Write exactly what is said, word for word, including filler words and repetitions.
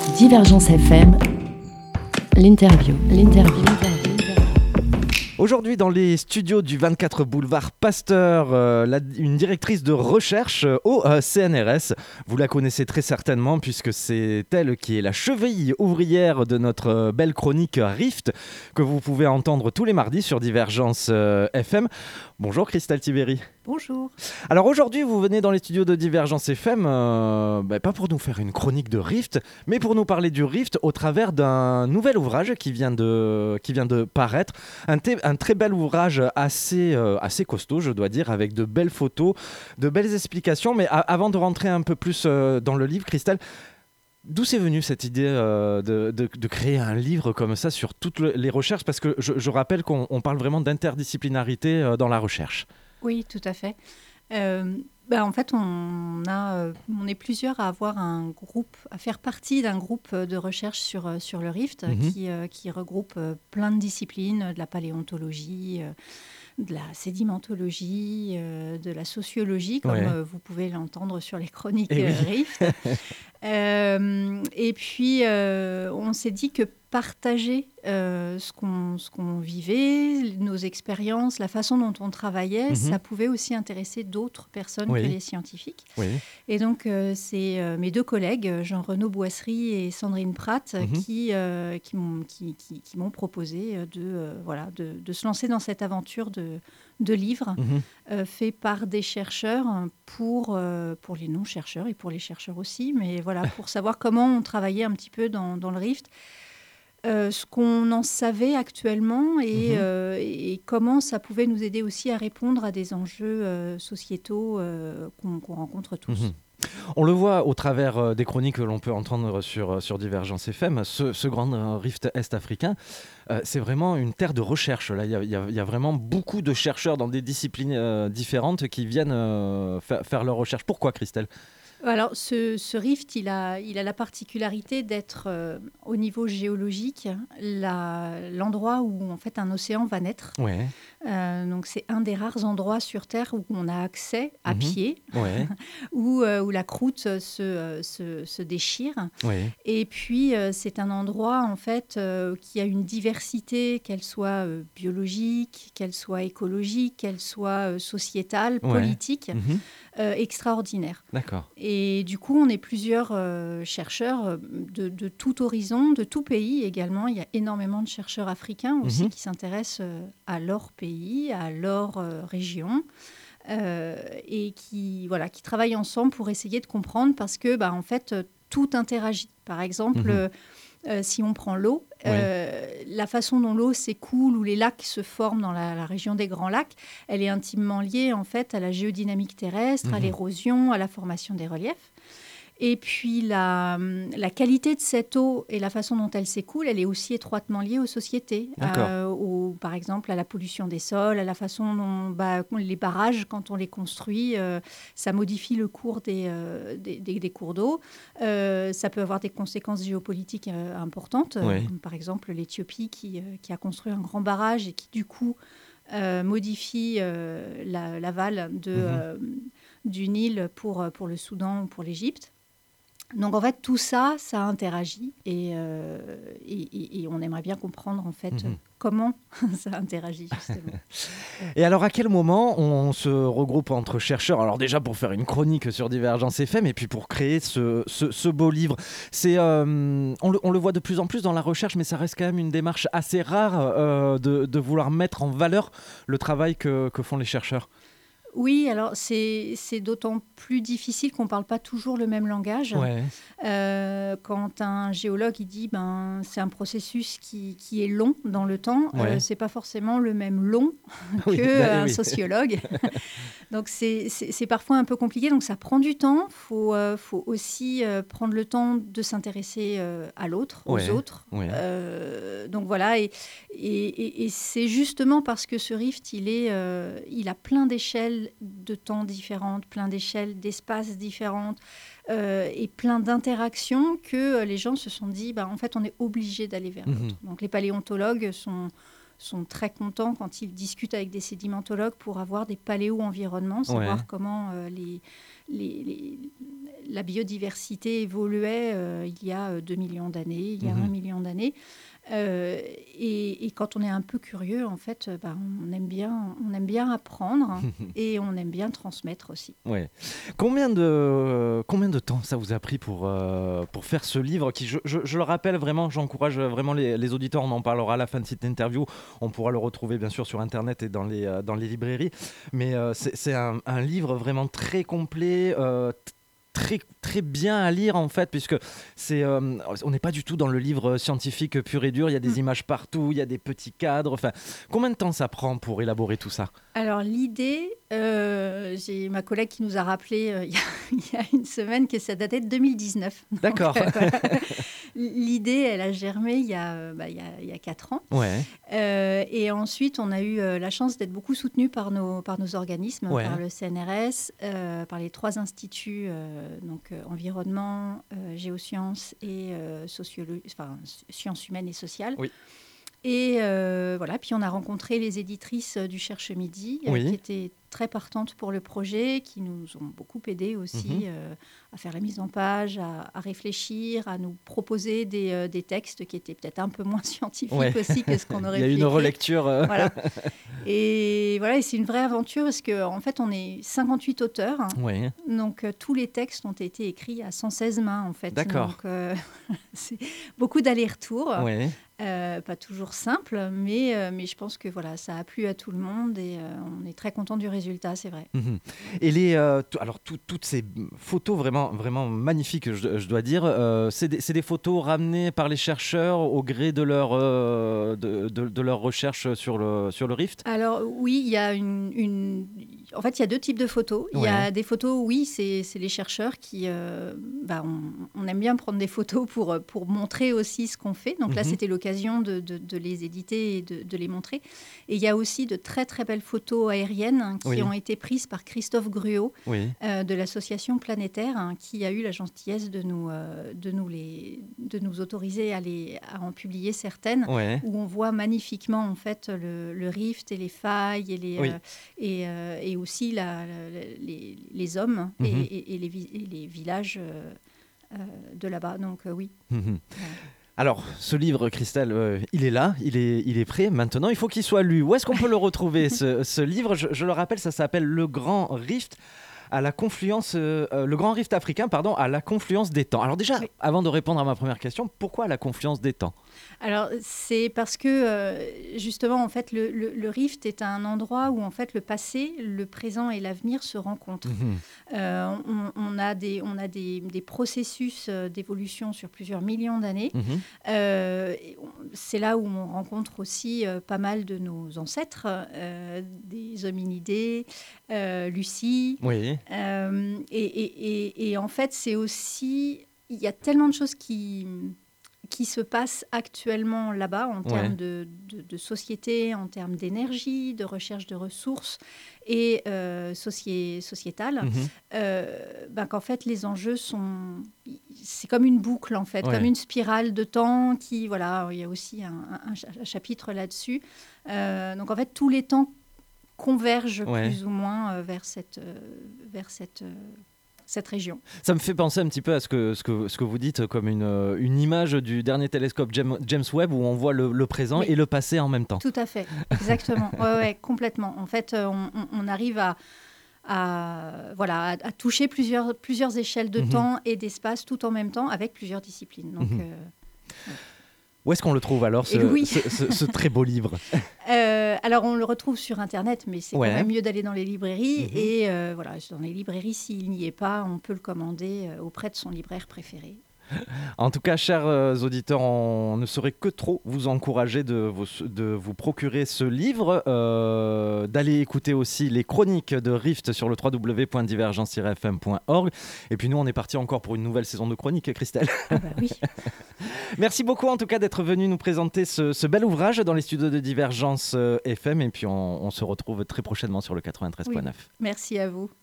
Divergence F M, l'interview, l'interview. Aujourd'hui, dans les studios du vingt-quatre boulevard Pasteur, euh, la, une directrice de recherche euh, au euh, C N R S. Vous la connaissez très certainement puisque c'est elle qui est la cheville ouvrière de notre euh, belle chronique Rift que vous pouvez entendre tous les mardis sur Divergence euh, F M. Bonjour Christelle Tiberi. Bonjour. Alors aujourd'hui, vous venez dans les studios de Divergence F M, euh, bah, pas pour nous faire une chronique de Rift, mais pour nous parler du Rift au travers d'un nouvel ouvrage qui vient de, qui vient de paraître. Un, t- un très bel ouvrage assez, euh, assez costaud, je dois dire, avec de belles photos, de belles explications. Mais a- avant de rentrer un peu plus euh, dans le livre, Christelle, d'où c'est venu cette idée euh, de, de, de créer un livre comme ça sur toutes le- les recherches? Parce que je, je rappelle qu'on on parle vraiment d'interdisciplinarité euh, dans la recherche. Oui, tout à fait. Euh, bah, en fait, on, a, euh, on est plusieurs à avoir un groupe, à faire partie d'un groupe de recherche sur, euh, sur le Rift Mhm. qui, euh, qui regroupe euh, plein de disciplines, de la paléontologie, euh, de la sédimentologie, euh, de la sociologie, comme Ouais. euh, vous pouvez l'entendre sur les chroniques Eh oui. euh, Rift. Euh, et puis, euh, on s'est dit que partager euh, ce qu'on ce qu'on vivait, nos expériences, la façon dont on travaillait, Mhm. ça pouvait aussi intéresser d'autres personnes Oui. que les scientifiques. Oui. Et donc, euh, c'est euh, mes deux collègues, Jean-Renaud Boisserie et Sandrine Pratt, Mhm. qui, euh, qui, m'ont, qui, qui- qui m'ont proposé de, euh, voilà, de, de se lancer dans cette aventure de, de livres Mhm. euh, fait par des chercheurs pour, euh, pour les non-chercheurs et pour les chercheurs aussi, mais voilà, pour savoir comment on travaillait un petit peu dans, dans le Rift, euh, ce qu'on en savait actuellement et, Mhm. euh, et comment ça pouvait nous aider aussi à répondre à des enjeux euh, sociétaux euh, qu'on, qu'on rencontre tous. Mhm. On le voit au travers euh, des chroniques que l'on peut entendre sur, euh, sur Divergence F M, ce, ce grand euh, rift est-africain, euh, c'est vraiment une terre de recherche. Là. Il y a, il y a- il y a vraiment beaucoup de chercheurs dans des disciplines euh, différentes qui viennent euh, fa- faire leurs recherches. Pourquoi, Christelle? Alors, ce, ce rift, il a, il a la particularité d'être, euh, au niveau géologique, la- l'endroit où en fait un océan va naître. Ouais. Euh, donc, c'est un des rares endroits sur Terre où on a accès à Mhm. pied, Ouais. où, euh, où la croûte se, euh, se, se déchire. Ouais. Et puis, euh, c'est un endroit, en fait, euh, qui a une diversité, qu'elle soit euh, biologique, qu'elle soit écologique, qu'elle soit euh, sociétale, Ouais. politique, Mhm. euh, extraordinaire. D'accord. Et du coup, on est plusieurs euh, chercheurs euh, de, de tout horizon, de tout pays également. Il y a énormément de chercheurs africains aussi Mhm. qui s'intéressent euh, à leur pays, à leur euh, région, euh, et qui, voilà, qui travaillent ensemble pour essayer de comprendre parce que, bah, en fait, euh, tout interagit. Par exemple, Mhm. euh, euh, si on prend l'eau, euh, la façon dont l'eau s'écoule ou les lacs se forment dans la, la région des Grands Lacs, elle est intimement liée en fait à la géodynamique terrestre, à Mhm. l'érosion, à la formation des reliefs. Et puis la, la qualité de cette eau et la façon dont elle s'écoule, elle est aussi étroitement liée aux sociétés. D'accord. Euh, au- par exemple, à la pollution des sols, à la façon dont bah, les barrages, quand on les construit, euh, ça modifie le cours des, euh, des, des- des cours d'eau. Euh, ça peut avoir des conséquences géopolitiques euh, importantes. Euh, Ouais. comme par exemple, l'Éthiopie qui, euh, qui a construit un grand barrage et qui, du coup, euh, modifie euh, la- l'aval de, Mhm. euh, du Nil pour, pour le Soudan ou pour l'Égypte. Donc en fait, tout ça, ça interagit et, euh, et, et- et on aimerait bien comprendre en fait Mhm. comment ça interagit justement. Et alors, à quel moment on se regroupe entre chercheurs? Alors déjà pour faire une chronique sur Divergence F M et puis pour créer ce, ce- ce beau livre. C'est, euh, on, le, on le voit de plus en plus dans la recherche, mais ça reste quand même une démarche assez rare euh, de, de vouloir mettre en valeur le travail que, que font les chercheurs. Oui, alors c'est c'est d'autant plus difficile qu'on ne parle pas toujours le même langage. Ouais. Euh, quand un géologue il dit ben c'est un processus qui, qui est long dans le temps, Ouais. euh, c'est pas forcément le même long que Oui, bah, euh, un oui. sociologue. Donc c'est c'est- c'est parfois un peu compliqué, donc ça prend du temps. Il faut, euh, faut aussi euh, prendre le temps de s'intéresser euh, à l'autre, aux Ouais, autres. ouais. Euh, donc voilà, et, et, et- et c'est justement parce que ce rift, il, est, euh, il a plein d'échelles de temps différentes, plein d'échelles d'espaces différentes, euh, et plein d'interactions que euh, les gens se sont dit, bah, en fait, on est obligé d'aller vers Mhm. l'autre. Donc les paléontologues sont sont très contents quand ils discutent avec des sédimentologues pour avoir des paléo-environnements, savoir Ouais. comment euh, les, les, les- la biodiversité évoluait euh, il y a euh, deux millions d'années, il y a Mhm. un million d'années. Euh, et, et quand on est un peu curieux, en fait, euh, bah, on, aime bien, on aime bien apprendre et on aime bien transmettre aussi. Ouais. Combien de, combien de temps ça vous a pris pour, euh, pour faire ce livre qui, je, je- je le rappelle vraiment, j'encourage vraiment les, les auditeurs, on en parlera à la fin de cette interview, on pourra le retrouver bien sûr sur Internet et dans les, euh, dans les librairies, mais euh, c'est, c'est un, un livre vraiment très complet, euh, t- très, très bien à lire en fait, puisque c'est, euh, on n'est pas du tout dans le livre scientifique pur et dur, il y a des Mm. images partout, il y a des petits cadres, enfin, combien de temps ça prend pour élaborer tout ça? Alors l'idée, euh, j'ai ma collègue qui nous a rappelé euh, il, y a, il y a une semaine que ça datait de deux mille dix-neuf. Donc, D'accord. euh, voilà. L'idée, elle a germé il y a, euh, bah, il y a, il y a quatre ans. Ouais. Euh, et ensuite, on a eu euh, la chance d'être beaucoup soutenus par nos, par nos organismes, Ouais. par le C N R S, euh, par les trois instituts, euh, donc euh, environnement, euh, géosciences et euh, sociolo- enfin, sciences humaines et sociales. Oui. Et euh, voilà, puis on a rencontré les éditrices du Cherche Midi, euh, Oui. qui étaient très partantes pour le projet, qui nous ont beaucoup aidés aussi Mhm. euh, à faire la mise en page, à, à réfléchir, à nous proposer des, euh, des textes qui étaient peut-être un peu moins scientifiques Ouais. aussi que ce qu'on aurait Il y a pu une écrire. relecture. euh, Voilà. Et voilà, et c'est une vraie aventure parce qu'en en fait, on est cinquante-huit auteurs. Ouais. Donc, euh, tous les textes ont été écrits à cent seize mains, en fait. D'accord. Donc, euh, c'est beaucoup d'allers-retours. Ouais. Euh, pas toujours simple, mais, euh, mais je pense que voilà, ça a plu à tout le monde et euh, on est très content du résultat, c'est vrai. Mhm. Et les, euh, tout- alors tout- toutes ces photos vraiment, vraiment magnifiques, je, je dois dire, euh, c'est des, c'est des photos ramenées par les chercheurs au gré de leur, euh, de, de, de leur recherche sur le, sur le Rift. Alors oui, il y a une, une- En fait, il y a deux types de photos. Il y Ouais. a des photos, oui, c'est c'est les chercheurs qui... euh, bah, on, on aime bien prendre des photos pour, pour montrer aussi ce qu'on fait. Donc là, Mhm. c'était l'occasion de, de- de les éditer et de, de les montrer. Et il y a aussi de très, très belles photos aériennes hein, qui Oui. ont été prises par Christophe Gruot, Oui. euh, de l'association Planétaire, hein, qui a eu la gentillesse de nous, euh, de nous, les, de nous autoriser à, les, à en publier certaines, Ouais. où on voit magnifiquement en fait le, le rift et les failles et, les, Oui. euh, et, euh, et aussi la, la- la- les, les hommes et, Mhm. et- et les, vi- et les villages euh, euh, de là-bas. Donc euh, oui. Mhm. Voilà. Alors, ce livre, Christelle, euh, il est là, il est, il est prêt. Maintenant, il faut qu'il soit lu. Où est-ce qu'on peut le retrouver, ce, ce livre? je, je le rappelle, ça s'appelle Le Grand Rift à la confluence, euh, euh, le Grand Rift africain, pardon, à la confluence des temps. Alors déjà, Oui. avant de répondre à ma première question, pourquoi à la confluence des temps? Alors, c'est parce que, euh, justement, en fait, le, le- le rift est un endroit où, en fait, le passé, le présent et l'avenir se rencontrent. Mhm. Euh, on, on a des, on a des, des processus euh, d'évolution sur plusieurs millions d'années. Mhm. Euh, et on- c'est là où on rencontre aussi euh, pas mal de nos ancêtres, euh, des hominidés, euh, Lucie. Oui. Euh, et, et- et- et en fait, c'est aussi... Il y a tellement de choses qui, qui se passent actuellement là-bas en Ouais. termes de, de- de société, en termes d'énergie, de recherche de ressources et euh, soci- sociétale, Mhm. euh, ben, qu'en fait, les enjeux sont... C'est comme une boucle, en fait, Ouais. comme une spirale de temps qui... Voilà, il y a aussi un, un- un cha- un chapitre là-dessus. Euh, donc, en fait, tous les temps convergent Ouais. plus ou moins euh, vers cette, euh, vers cette, euh, cette région. Ça me fait penser un petit peu à ce que, ce que, ce que vous dites comme une, euh, une image du dernier télescope James, James Webb où on voit le, le présent Oui. et le passé en même temps. Tout à fait, exactement. Ouais, ouais, complètement. En fait, euh, on, on- on arrive à, à, voilà, à, à toucher plusieurs, plusieurs échelles de Mhm. temps et d'espace tout en même temps avec plusieurs disciplines. Donc, Mhm. euh, Où est-ce qu'on le trouve alors, ce, Et oui. ce, ce- ce très beau livre? euh, alors, on le retrouve sur Internet, mais c'est Ouais. quand même mieux d'aller dans les librairies. Mhm. Et euh, voilà, dans les librairies, s'il n'y est pas, on peut le commander euh, auprès de son libraire préféré. En tout cas, chers euh, auditeurs, on ne saurait que trop vous encourager de vous, de vous procurer ce livre, euh, d'aller écouter aussi les chroniques de Rift sur le w w w point divergence tiret f m point org. Et puis nous, on est parti encore pour une nouvelle saison de chroniques, Christelle. Ah bah oui. Merci beaucoup en tout cas d'être venu nous présenter ce, ce bel ouvrage dans les studios de Divergence euh, F M. Et puis on, on se retrouve très prochainement sur le quatre-vingt-treize point neuf. Merci à vous.